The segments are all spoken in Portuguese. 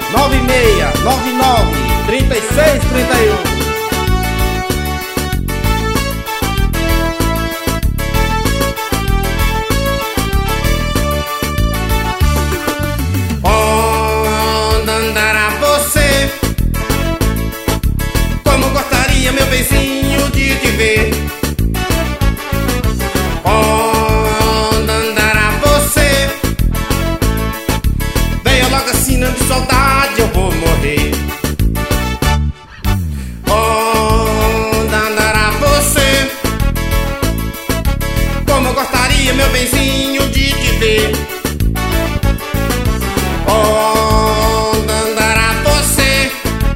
96993631. Onde andará você? Como gostaria, meu benzinho, de te ver. Onde andará você? Venha logo assim, não de saudade eu vou morrer. Onde andará você? Como gostaria, meu benzinho, de te ver. Onde andará você?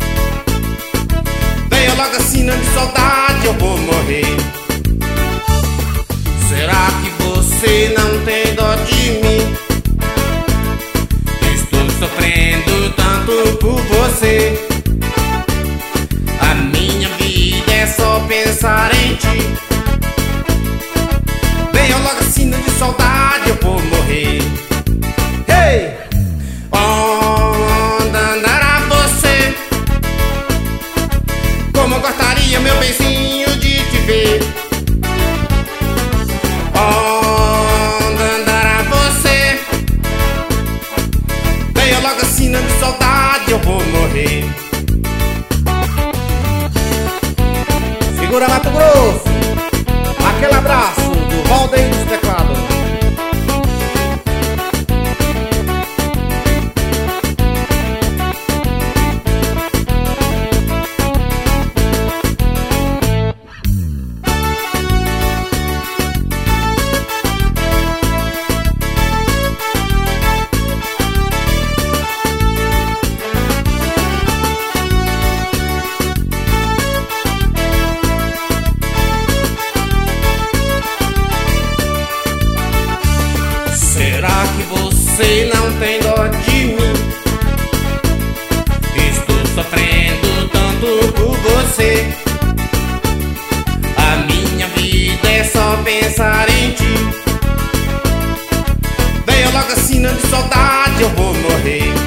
Venha logo assim, não de saudade eu vou morrer. Será que você não tem dó de mim? Estou sofrendo tanto por você. A minha vida é só pensar em ti. Venha logo assim, não de saudade eu vou morrer. Hey! Onde andará você? Como eu gostaria, meu benzinho, de te ver. Onde andará você? Venha logo assim, não de saudade eu vou morrer. Segura Mato Grosso, aquele abraço do Valdeir dos Teclados. Será que você não tem dó de mim? Estou sofrendo tanto por você. A minha vida é só pensar em ti. Venha logo assim, não de saudade eu vou morrer.